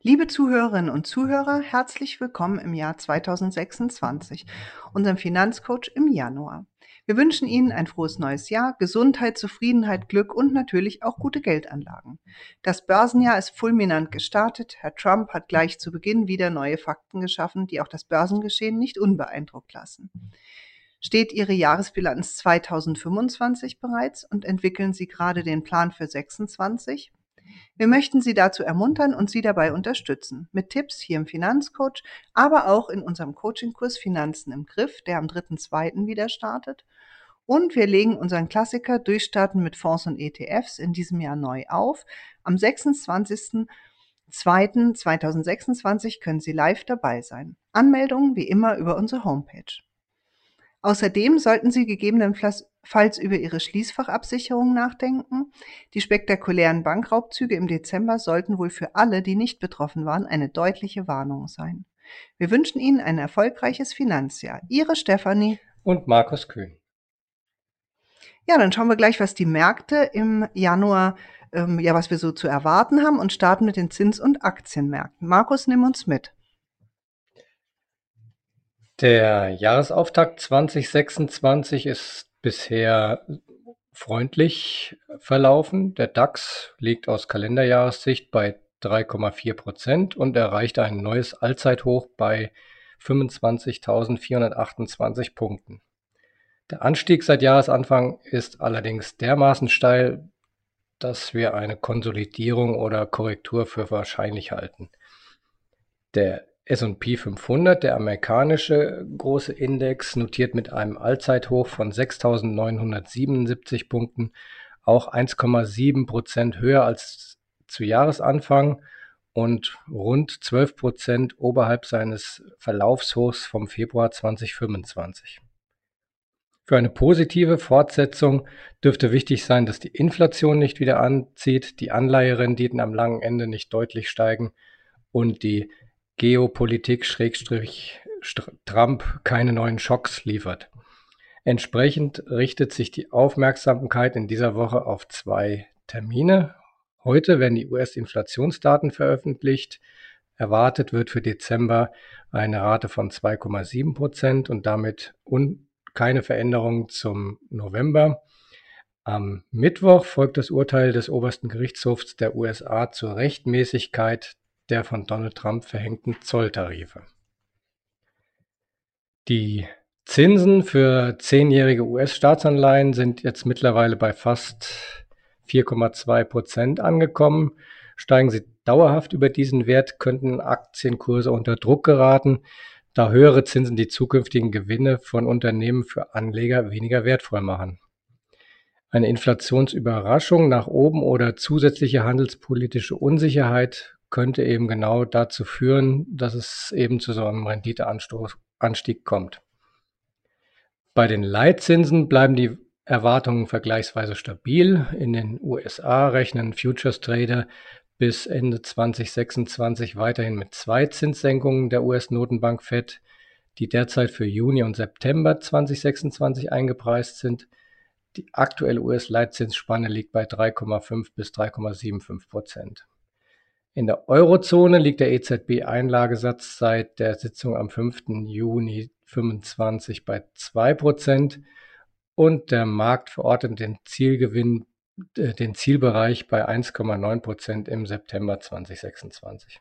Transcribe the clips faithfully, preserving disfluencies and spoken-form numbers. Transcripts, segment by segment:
Liebe Zuhörerinnen und Zuhörer, herzlich willkommen im Jahr zweitausendsechsundzwanzig, unserem Finanzcoach im Januar. Wir wünschen Ihnen ein frohes neues Jahr, Gesundheit, Zufriedenheit, Glück und natürlich auch gute Geldanlagen. Das Börsenjahr ist fulminant gestartet. Herr Trump hat gleich zu Beginn wieder neue Fakten geschaffen, die auch das Börsengeschehen nicht unbeeindruckt lassen. Steht Ihre Jahresbilanz zweitausendfünfundzwanzig bereits und entwickeln Sie gerade den Plan für sechsundzwanzig? Wir möchten Sie dazu ermuntern und Sie dabei unterstützen. Mit Tipps hier im Finanzcoach, aber auch in unserem Coachingkurs Finanzen im Griff, der am dritten zweiten wieder startet. Und wir legen unseren Klassiker Durchstarten mit Fonds und E T Fs in diesem Jahr neu auf. Am sechsundzwanzigsten zweiten zweitausendsechsundzwanzig können Sie live dabei sein. Anmeldungen wie immer über unsere Homepage. Außerdem sollten Sie gegebenenfalls über Ihre Schließfachabsicherung nachdenken. Die spektakulären Bankraubzüge im Dezember sollten wohl für alle, die nicht betroffen waren, eine deutliche Warnung sein. Wir wünschen Ihnen ein erfolgreiches Finanzjahr. Ihre Stefanie und Markus Kühn. Ja, dann schauen wir gleich, was die Märkte im Januar, ähm, ja, was wir so zu erwarten haben und starten mit den Zins- und Aktienmärkten. Markus, nimm uns mit. Der Jahresauftakt zweitausendsechsundzwanzig ist bisher freundlich verlaufen. Der DAX liegt aus Kalenderjahressicht bei drei Komma vier Prozent und erreichte ein neues Allzeithoch bei fünfundzwanzigtausendvierhundertachtundzwanzig Punkten. Der Anstieg seit Jahresanfang ist allerdings dermaßen steil, dass wir eine Konsolidierung oder Korrektur für wahrscheinlich halten. Der S und P fünfhundert, der amerikanische große Index, notiert mit einem Allzeithoch von sechstausendneunhundertsiebenundsiebzig Punkten, auch eins Komma sieben Prozent höher als zu Jahresanfang und rund zwölf Prozent oberhalb seines Verlaufshochs vom Februar zweitausendfünfundzwanzig. Für eine positive Fortsetzung dürfte wichtig sein, dass die Inflation nicht wieder anzieht, die Anleiherenditen am langen Ende nicht deutlich steigen und die Geopolitik Schrägstrich Trump keine neuen Schocks liefert. Entsprechend richtet sich die Aufmerksamkeit in dieser Woche auf zwei Termine. Heute werden die U S-Inflationsdaten veröffentlicht. Erwartet wird für Dezember eine Rate von zwei Komma sieben Prozent und damit un- keine Veränderung zum November. Am Mittwoch folgt das Urteil des obersten Gerichtshofs der U S A zur Rechtmäßigkeit der von Donald Trump verhängten Zolltarife. Die Zinsen für zehnjährige U S-Staatsanleihen sind jetzt mittlerweile bei fast vier Komma zwei Prozent angekommen. Steigen sie dauerhaft über diesen Wert, könnten Aktienkurse unter Druck geraten, da höhere Zinsen die zukünftigen Gewinne von Unternehmen für Anleger weniger wertvoll machen. Eine Inflationsüberraschung nach oben oder zusätzliche handelspolitische Unsicherheit könnte eben genau dazu führen, dass es eben zu so einem Renditeanstieg kommt. Bei den Leitzinsen bleiben die Erwartungen vergleichsweise stabil. In den U S A rechnen Futures-Trader bis Ende zweitausendsechsundzwanzig weiterhin mit zwei Zinssenkungen der U S-Notenbank Fed, die derzeit für Juni und September zweitausendsechsundzwanzig eingepreist sind. Die aktuelle U S-Leitzinsspanne liegt bei drei Komma fünf bis drei Komma fünfundsiebzig Prozent. In der Eurozone liegt der E Z B-Einlagesatz seit der Sitzung am fünften Juni fünfundzwanzig bei zwei Prozent und der Markt verortet den Zielgewinn, äh, den Zielbereich bei eins Komma neun Prozent im September zweitausendsechsundzwanzig.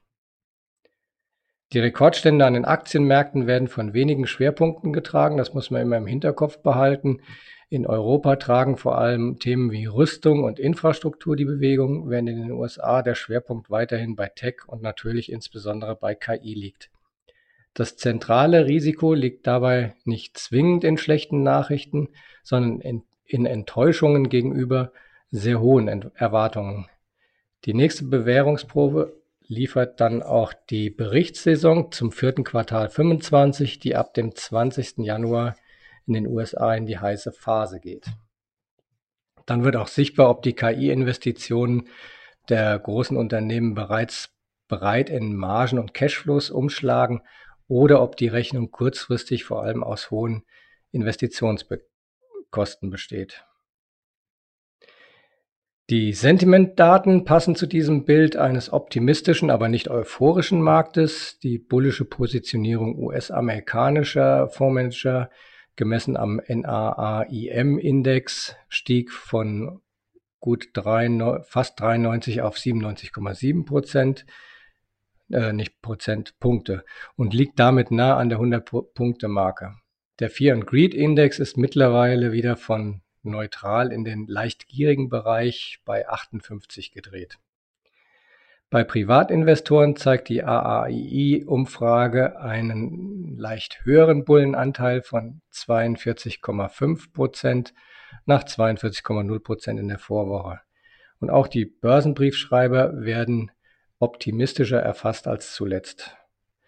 Die Rekordstände an den Aktienmärkten werden von wenigen Schwerpunkten getragen, das muss man immer im Hinterkopf behalten. In Europa tragen vor allem Themen wie Rüstung und Infrastruktur die Bewegung, während in den U S A der Schwerpunkt weiterhin bei Tech und natürlich insbesondere bei K I liegt. Das zentrale Risiko liegt dabei nicht zwingend in schlechten Nachrichten, sondern in, in Enttäuschungen gegenüber sehr hohen Erwartungen. Die nächste Bewährungsprobe liefert dann auch die Berichtssaison zum vierten Quartal fünfundzwanzig, die ab dem zwanzigsten Januar in den U S A in die heiße Phase geht. Dann wird auch sichtbar, ob die K I-Investitionen der großen Unternehmen bereits bereit in Margen und Cashflows umschlagen oder ob die Rechnung kurzfristig vor allem aus hohen Investitionskosten besteht. Die Sentimentdaten passen zu diesem Bild eines optimistischen, aber nicht euphorischen Marktes. Die bullische Positionierung U S-amerikanischer Fondsmanager, gemessen am N A A I M-Index, stieg von gut drei, fast dreiundneunzig auf siebenundneunzig Komma sieben Prozent, äh, nicht Prozentpunkte, und liegt damit nah an der hundert-Punkte-Marke. Der Fear and Greed Index ist mittlerweile wieder von neutral in den leicht gierigen Bereich bei achtundfünfzig gedreht. Bei Privatinvestoren zeigt die A A I I-Umfrage einen leicht höheren Bullenanteil von zweiundvierzig Komma fünf Prozent nach zweiundvierzig Komma null Prozent in der Vorwoche. Und auch die Börsenbriefschreiber werden optimistischer erfasst als zuletzt.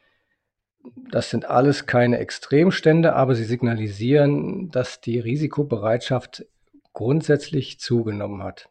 Das sind alles keine Extremstände, aber sie signalisieren, dass die Risikobereitschaft grundsätzlich zugenommen hat.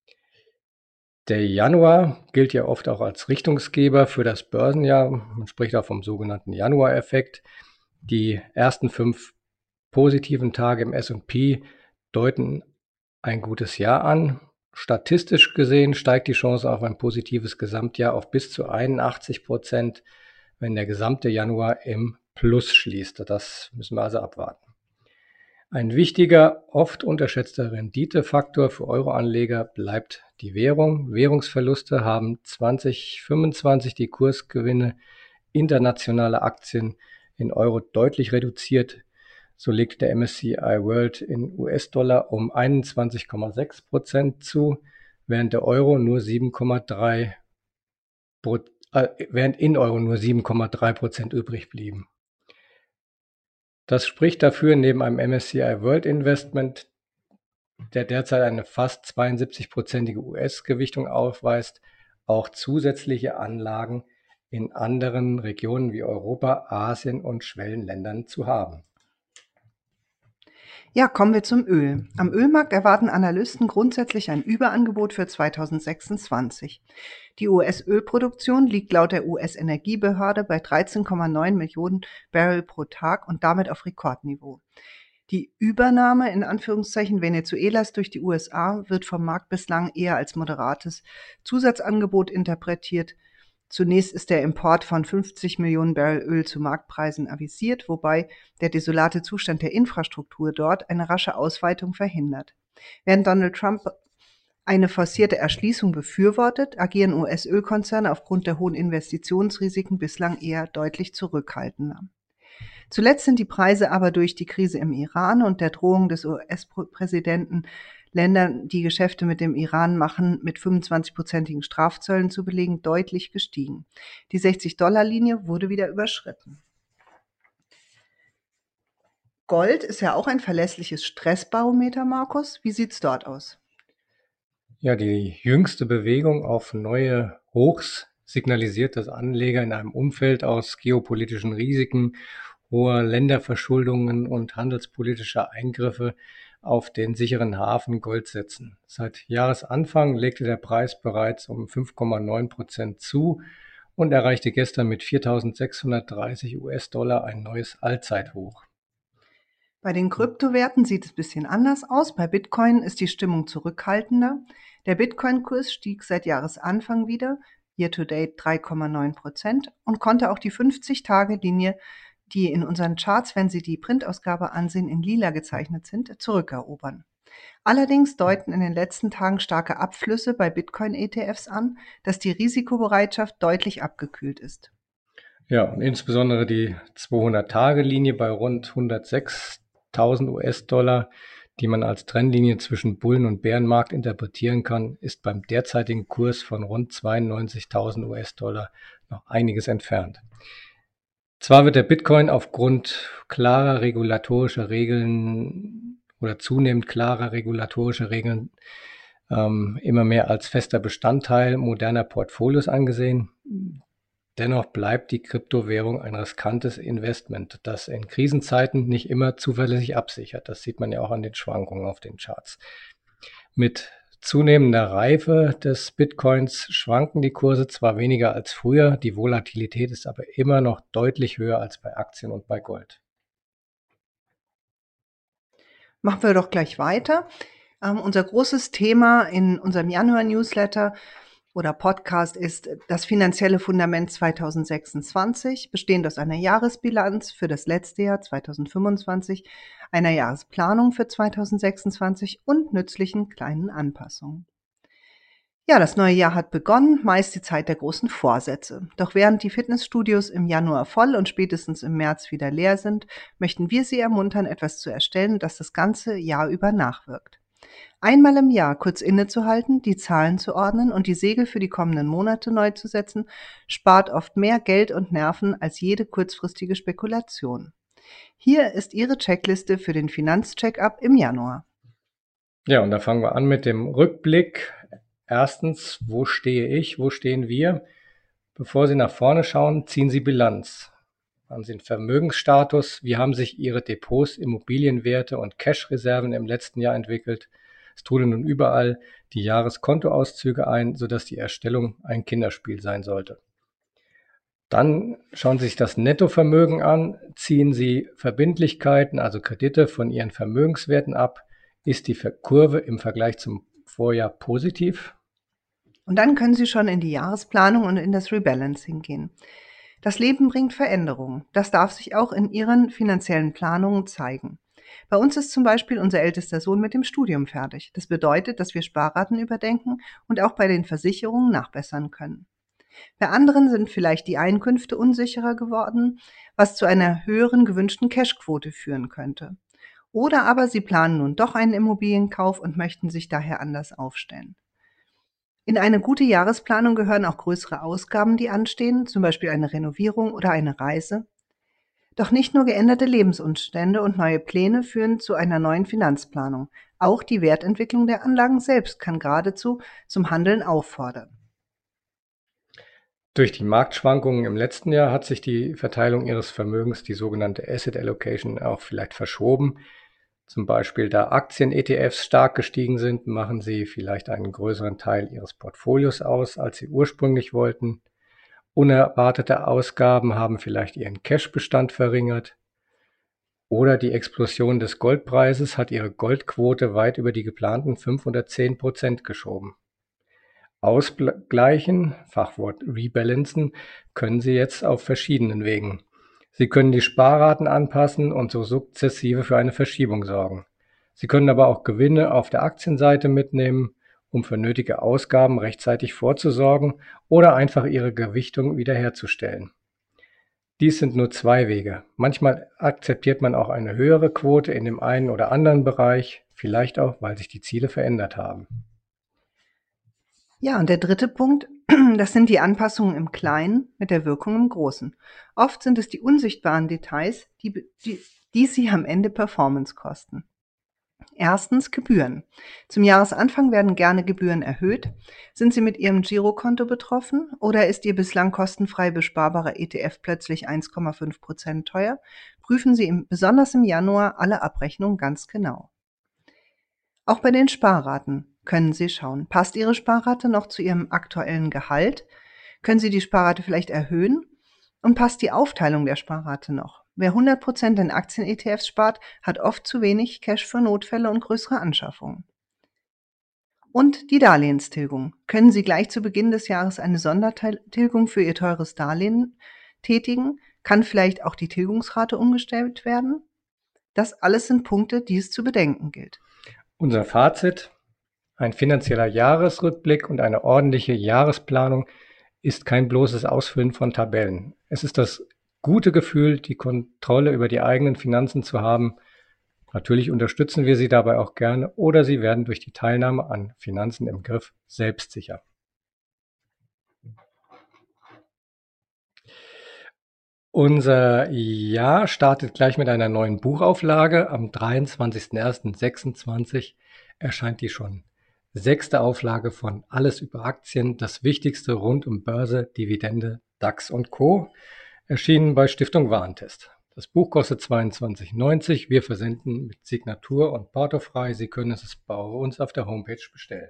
Der Januar gilt ja oft auch als Richtungsgeber für das Börsenjahr. Man spricht auch vom sogenannten Januar-Effekt. Die ersten fünf positiven Tage im S und P deuten ein gutes Jahr an. Statistisch gesehen steigt die Chance auf ein positives Gesamtjahr auf bis zu einundachtzig Prozent, wenn der gesamte Januar im Plus schließt. Das müssen wir also abwarten. Ein wichtiger, oft unterschätzter Renditefaktor für Euroanleger bleibt die Währung. Währungsverluste haben zwanzig fünfundzwanzig die Kursgewinne internationaler Aktien in Euro deutlich reduziert. So legt der M S C I World in U S-Dollar um einundzwanzig Komma sechs Prozent zu, während der Euro nur sieben Komma drei äh, während in Euro nur sieben Komma drei Prozent übrig blieben. Das spricht dafür, neben einem M S C I World Investment, der derzeit eine fast zweiundsiebzig-prozentige U S-Gewichtung aufweist, auch zusätzliche Anlagen in anderen Regionen wie Europa, Asien und Schwellenländern zu haben. Ja, kommen wir zum Öl. Am Ölmarkt erwarten Analysten grundsätzlich ein Überangebot für zweitausendsechsundzwanzig. Die U S-Ölproduktion liegt laut der U S-Energiebehörde bei dreizehn Komma neun Millionen Barrel pro Tag und damit auf Rekordniveau. Die Übernahme in Anführungszeichen Venezuelas durch die U S A wird vom Markt bislang eher als moderates Zusatzangebot interpretiert. Zunächst ist der Import von fünfzig Millionen Barrel Öl zu Marktpreisen avisiert, wobei der desolate Zustand der Infrastruktur dort eine rasche Ausweitung verhindert. Während Donald Trump eine forcierte Erschließung befürwortet, agieren U S-Ölkonzerne aufgrund der hohen Investitionsrisiken bislang eher deutlich zurückhaltender. Zuletzt sind die Preise aber durch die Krise im Iran und der Drohung des U S-Präsidenten, Ländern, die Geschäfte mit dem Iran machen, mit fünfundzwanzig-prozentigen Strafzöllen zu belegen, deutlich gestiegen. Die sechzig-Dollar-Linie wurde wieder überschritten. Gold ist ja auch ein verlässliches Stressbarometer, Markus. Wie sieht's dort aus? Ja, die jüngste Bewegung auf neue Hochs signalisiert, dass Anleger in einem Umfeld aus geopolitischen Risiken, hoher Länderverschuldungen und handelspolitischer Eingriffe auf den sicheren Hafen Gold setzen. Seit Jahresanfang legte der Preis bereits um fünf Komma neun Prozent zu und erreichte gestern mit viertausendsechshundertdreißig U S-Dollar ein neues Allzeithoch. Bei den Kryptowerten sieht es ein bisschen anders aus. Bei Bitcoin ist die Stimmung zurückhaltender. Der Bitcoin-Kurs stieg seit Jahresanfang wieder, year-to-date drei Komma neun Prozent, und konnte auch die fünfzig-Tage-Linie, die in unseren Charts, wenn Sie die Printausgabe ansehen, in lila gezeichnet sind, zurückerobern. Allerdings deuten in den letzten Tagen starke Abflüsse bei Bitcoin-E T Fs an, dass die Risikobereitschaft deutlich abgekühlt ist. Ja, und insbesondere die zweihundert-Tage-Linie bei rund hundertsechstausend U S-Dollar, die man als Trennlinie zwischen Bullen- und Bärenmarkt interpretieren kann, ist beim derzeitigen Kurs von rund zweiundneunzigtausend U S-Dollar noch einiges entfernt. Zwar wird der Bitcoin aufgrund klarer regulatorischer Regeln oder zunehmend klarer regulatorischer Regeln ähm, immer mehr als fester Bestandteil moderner Portfolios angesehen. Dennoch bleibt die Kryptowährung ein riskantes Investment, das in Krisenzeiten nicht immer zuverlässig absichert. Das sieht man ja auch an den Schwankungen auf den Charts. Mit zunehmender Reife des Bitcoins schwanken die Kurse zwar weniger als früher, die Volatilität ist aber immer noch deutlich höher als bei Aktien und bei Gold. Machen wir doch gleich weiter. Ähm, unser großes Thema in unserem Januar-Newsletter oder Podcast ist das finanzielle Fundament zweitausendsechsundzwanzig, bestehend aus einer Jahresbilanz für das letzte Jahr zweitausendfünfundzwanzig, einer Jahresplanung für zweitausendsechsundzwanzig und nützlichen kleinen Anpassungen. Ja, das neue Jahr hat begonnen, meist die Zeit der großen Vorsätze. Doch während die Fitnessstudios im Januar voll und spätestens im März wieder leer sind, möchten wir Sie ermuntern, etwas zu erstellen, das das ganze Jahr über nachwirkt. Einmal im Jahr kurz innezuhalten, die Zahlen zu ordnen und die Segel für die kommenden Monate neu zu setzen, spart oft mehr Geld und Nerven als jede kurzfristige Spekulation. Hier ist Ihre Checkliste für den Finanzcheck-up im Januar. Ja, und da fangen wir an mit dem Rückblick. Erstens, wo stehe ich, wo stehen wir? Bevor Sie nach vorne schauen, ziehen Sie Bilanz. Haben Sie einen Vermögensstatus? Wie haben sich Ihre Depots, Immobilienwerte und Cash-Reserven im letzten Jahr entwickelt? Es trudeln nun überall die Jahreskontoauszüge ein, sodass die Erstellung ein Kinderspiel sein sollte. Dann schauen Sie sich das Nettovermögen an, ziehen Sie Verbindlichkeiten, also Kredite von Ihren Vermögenswerten ab. Ist die Kurve im Vergleich zum Vorjahr positiv? Und dann können Sie schon in die Jahresplanung und in das Rebalancing gehen. Das Leben bringt Veränderungen. Das darf sich auch in Ihren finanziellen Planungen zeigen. Bei uns ist zum Beispiel unser ältester Sohn mit dem Studium fertig. Das bedeutet, dass wir Sparraten überdenken und auch bei den Versicherungen nachbessern können. Bei anderen sind vielleicht die Einkünfte unsicherer geworden, was zu einer höheren gewünschten Cashquote führen könnte. Oder aber Sie planen nun doch einen Immobilienkauf und möchten sich daher anders aufstellen. In eine gute Jahresplanung gehören auch größere Ausgaben, die anstehen, zum Beispiel eine Renovierung oder eine Reise. Doch nicht nur geänderte Lebensumstände und neue Pläne führen zu einer neuen Finanzplanung. Auch die Wertentwicklung der Anlagen selbst kann geradezu zum Handeln auffordern. Durch die Marktschwankungen im letzten Jahr hat sich die Verteilung Ihres Vermögens, die sogenannte Asset Allocation, auch vielleicht verschoben. Zum Beispiel, da Aktien-E T Fs stark gestiegen sind, machen Sie vielleicht einen größeren Teil Ihres Portfolios aus, als Sie ursprünglich wollten. Unerwartete Ausgaben haben vielleicht Ihren Cashbestand verringert. Oder die Explosion des Goldpreises hat Ihre Goldquote weit über die geplanten fünf oder zehn Prozent geschoben. Ausgleichen, Fachwort rebalancen, können Sie jetzt auf verschiedenen Wegen. Sie können die Sparraten anpassen und so sukzessive für eine Verschiebung sorgen. Sie können aber auch Gewinne auf der Aktienseite mitnehmen, um für nötige Ausgaben rechtzeitig vorzusorgen oder einfach Ihre Gewichtung wiederherzustellen. Dies sind nur zwei Wege. Manchmal akzeptiert man auch eine höhere Quote in dem einen oder anderen Bereich, vielleicht auch, weil sich die Ziele verändert haben. Ja, und der dritte Punkt, das sind die Anpassungen im Kleinen mit der Wirkung im Großen. Oft sind es die unsichtbaren Details, die, die, die Sie am Ende Performance kosten. Erstens Gebühren. Zum Jahresanfang werden gerne Gebühren erhöht. Sind Sie mit Ihrem Girokonto betroffen oder ist Ihr bislang kostenfrei besparbarer E T F plötzlich eins Komma fünf Prozent teuer? Prüfen Sie im, besonders im Januar alle Abrechnungen ganz genau. Auch bei den Sparraten können Sie schauen, passt Ihre Sparrate noch zu Ihrem aktuellen Gehalt? Können Sie die Sparrate vielleicht erhöhen? Und passt die Aufteilung der Sparrate noch? Wer hundert Prozent in Aktien-E T Fs spart, hat oft zu wenig Cash für Notfälle und größere Anschaffungen. Und die Darlehenstilgung. Können Sie gleich zu Beginn des Jahres eine Sondertilgung für Ihr teures Darlehen tätigen? Kann vielleicht auch die Tilgungsrate umgestellt werden? Das alles sind Punkte, die es zu bedenken gilt. Unser Fazit: Ein finanzieller Jahresrückblick und eine ordentliche Jahresplanung ist kein bloßes Ausfüllen von Tabellen. Es ist das gute Gefühl, die Kontrolle über die eigenen Finanzen zu haben. Natürlich unterstützen wir Sie dabei auch gerne oder Sie werden durch die Teilnahme an Finanzen im Griff selbstsicher. Unser Jahr startet gleich mit einer neuen Buchauflage. Am dreiundzwanzigsten ersten sechsundzwanzig erscheint die schon sechste Auflage von Alles über Aktien, das Wichtigste rund um Börse, Dividende, DAX und Co. Erschienen bei Stiftung Warentest. Das Buch kostet zweiundzwanzig neunzig. Wir versenden mit Signatur und portofrei. Sie können es bei uns auf der Homepage bestellen.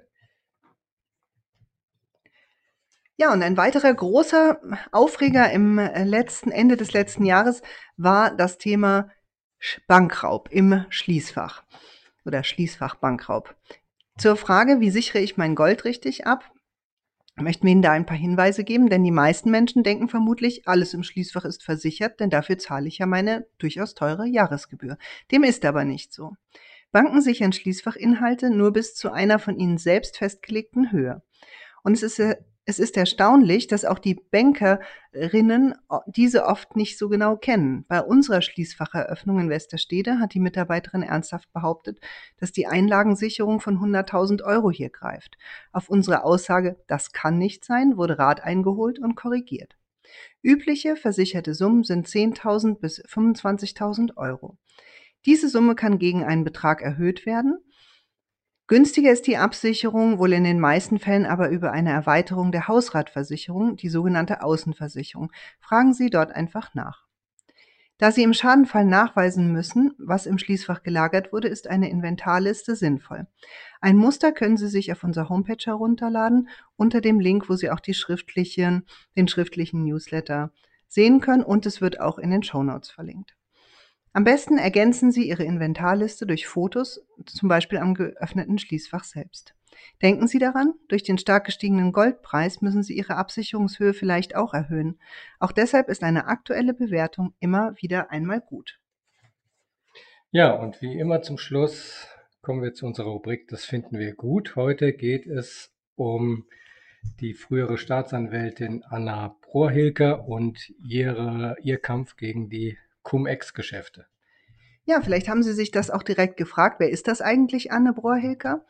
Ja, und ein weiterer großer Aufreger im letzten Ende des letzten Jahres war das Thema Bankraub im Schließfach oder Schließfachbankraub. Zur Frage, wie sichere ich mein Gold richtig ab, möchten wir Ihnen da ein paar Hinweise geben, denn die meisten Menschen denken vermutlich, alles im Schließfach ist versichert, denn dafür zahle ich ja meine durchaus teure Jahresgebühr. Dem ist aber nicht so. Banken sichern Schließfachinhalte nur bis zu einer von ihnen selbst festgelegten Höhe. Und es ist, es ist erstaunlich, dass auch die Bankerinnen diese oft nicht so genau kennen. Bei unserer Schließfacheröffnung in Westerstede hat die Mitarbeiterin ernsthaft behauptet, dass die Einlagensicherung von hunderttausend Euro hier greift. Auf unsere Aussage, das kann nicht sein, wurde Rat eingeholt und korrigiert. Übliche versicherte Summen sind zehntausend bis fünfundzwanzigtausend Euro. Diese Summe kann gegen einen Betrag erhöht werden. Günstiger ist die Absicherung wohl in den meisten Fällen aber über eine Erweiterung der Hausratversicherung, die sogenannte Außenversicherung. Fragen Sie dort einfach nach. Da Sie im Schadenfall nachweisen müssen, was im Schließfach gelagert wurde, ist eine Inventarliste sinnvoll. Ein Muster können Sie sich auf unserer Homepage herunterladen, unter dem Link, wo Sie auch die schriftlichen, den schriftlichen Newsletter sehen können, und es wird auch in den Shownotes verlinkt. Am besten ergänzen Sie Ihre Inventarliste durch Fotos, zum Beispiel am geöffneten Schließfach selbst. Denken Sie daran, durch den stark gestiegenen Goldpreis müssen Sie Ihre Absicherungshöhe vielleicht auch erhöhen. Auch deshalb ist eine aktuelle Bewertung immer wieder einmal gut. Ja, und wie immer zum Schluss kommen wir zu unserer Rubrik Das finden wir gut. Heute geht es um die frühere Staatsanwältin Anna Brohilker und ihre, ihr Kampf gegen die Cum-Ex-Geschäfte. Ja, vielleicht haben Sie sich das auch direkt gefragt. Wer ist das eigentlich, Anne Brohilker?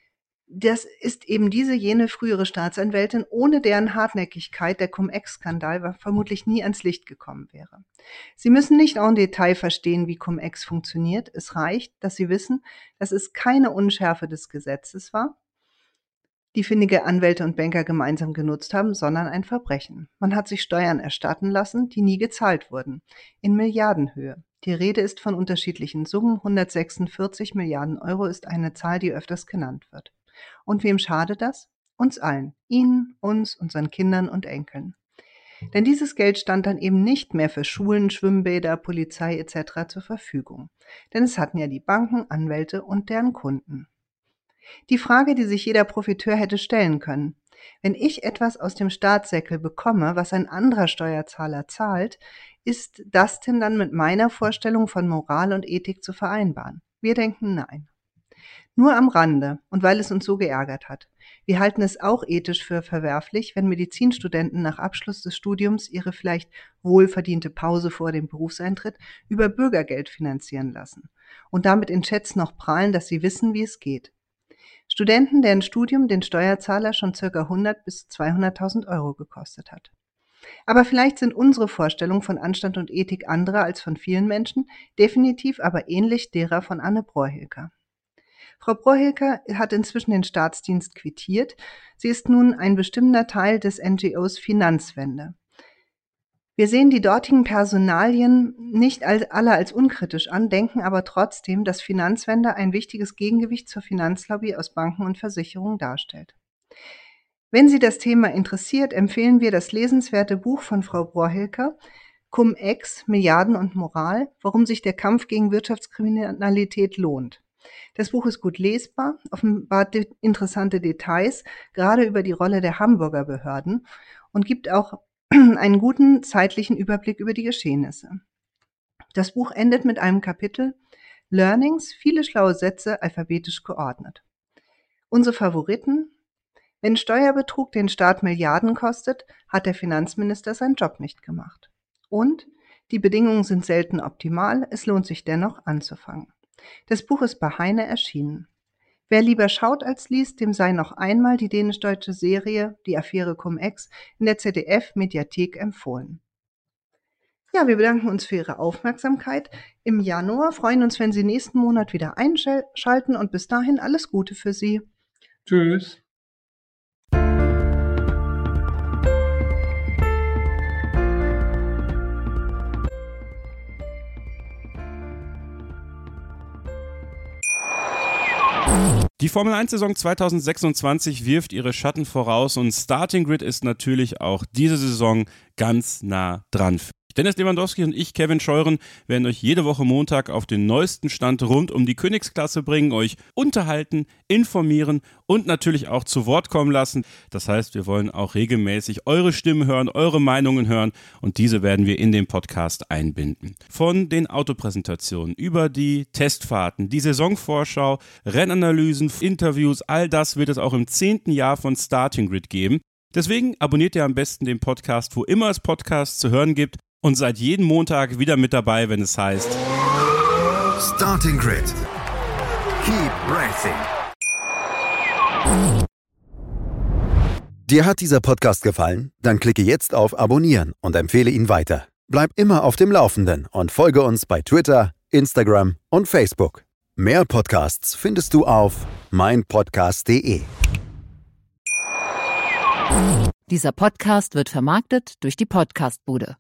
Das ist eben diese jene frühere Staatsanwältin, ohne deren Hartnäckigkeit der Cum-Ex-Skandal vermutlich nie ans Licht gekommen wäre. Sie müssen nicht en Detail verstehen, wie Cum-Ex funktioniert. Es reicht, dass Sie wissen, dass es keine Unschärfe des Gesetzes war, die findige Anwälte und Banker gemeinsam genutzt haben, sondern ein Verbrechen. Man hat sich Steuern erstatten lassen, die nie gezahlt wurden, in Milliardenhöhe. Die Rede ist von unterschiedlichen Summen. hundertsechsundvierzig Milliarden Euro ist eine Zahl, die öfters genannt wird. Und wem schadet das? Uns allen. Ihnen, uns, unseren Kindern und Enkeln. Denn dieses Geld stand dann eben nicht mehr für Schulen, Schwimmbäder, Polizei et cetera zur Verfügung. Denn es hatten ja die Banken, Anwälte und deren Kunden. Die Frage, die sich jeder Profiteur hätte stellen können: Wenn ich etwas aus dem Staatssäckel bekomme, was ein anderer Steuerzahler zahlt, ist das denn dann mit meiner Vorstellung von Moral und Ethik zu vereinbaren? Wir denken nein. Nur am Rande und weil es uns so geärgert hat. Wir halten es auch ethisch für verwerflich, wenn Medizinstudenten nach Abschluss des Studiums ihre vielleicht wohlverdiente Pause vor dem Berufseintritt über Bürgergeld finanzieren lassen und damit in Chats noch prahlen, dass sie wissen, wie es geht. Studenten, deren Studium den Steuerzahler schon ca. hundert bis zweihunderttausend Euro gekostet hat. Aber vielleicht sind unsere Vorstellungen von Anstand und Ethik andere als von vielen Menschen, definitiv aber ähnlich derer von Anne Brohilker. Frau Brohilker hat inzwischen den Staatsdienst quittiert. Sie ist nun ein bestimmender Teil des N G Os Finanzwende. Wir sehen die dortigen Personalien nicht alle als unkritisch an, denken aber trotzdem, dass Finanzwende ein wichtiges Gegengewicht zur Finanzlobby aus Banken und Versicherungen darstellt. Wenn Sie das Thema interessiert, empfehlen wir das lesenswerte Buch von Frau Brohilker, Cum-Ex, Milliarden und Moral, warum sich der Kampf gegen Wirtschaftskriminalität lohnt. Das Buch ist gut lesbar, offenbart interessante Details, gerade über die Rolle der Hamburger Behörden, und gibt auch einen guten zeitlichen Überblick über die Geschehnisse. Das Buch endet mit einem Kapitel Learnings, viele schlaue Sätze, alphabetisch geordnet. Unsere Favoriten: Wenn Steuerbetrug den Staat Milliarden kostet, hat der Finanzminister seinen Job nicht gemacht. Und die Bedingungen sind selten optimal, es lohnt sich dennoch anzufangen. Das Buch ist bei Heine erschienen. Wer lieber schaut als liest, dem sei noch einmal die dänisch-deutsche Serie Die Affäre Cum-Ex in der Z D F-Mediathek empfohlen. Ja, wir bedanken uns für Ihre Aufmerksamkeit im Januar, freuen uns, wenn Sie nächsten Monat wieder einschalten, und bis dahin alles Gute für Sie. Tschüss. Die Formel eins Saison zweitausendsechsundzwanzig wirft ihre Schatten voraus und Starting Grid ist natürlich auch diese Saison ganz nah dran. Dennis Lewandowski und ich, Kevin Scheuren, werden euch jede Woche Montag auf den neuesten Stand rund um die Königsklasse bringen, euch unterhalten, informieren und natürlich auch zu Wort kommen lassen. Das heißt, wir wollen auch regelmäßig eure Stimmen hören, eure Meinungen hören und diese werden wir in den Podcast einbinden. Von den Autopräsentationen über die Testfahrten, die Saisonvorschau, Rennanalysen, Interviews, all das wird es auch im zehnten Jahr von Starting Grid geben. Deswegen abonniert ihr am besten den Podcast, wo immer es Podcasts zu hören gibt und seid jeden Montag wieder mit dabei, wenn es heißt Starting Grid. Keep racing. Dir hat dieser Podcast gefallen? Dann klicke jetzt auf Abonnieren und empfehle ihn weiter. Bleib immer auf dem Laufenden und folge uns bei Twitter, Instagram und Facebook. Mehr Podcasts findest du auf meinpodcast punkt de. Dieser Podcast wird vermarktet durch die Podcastbude.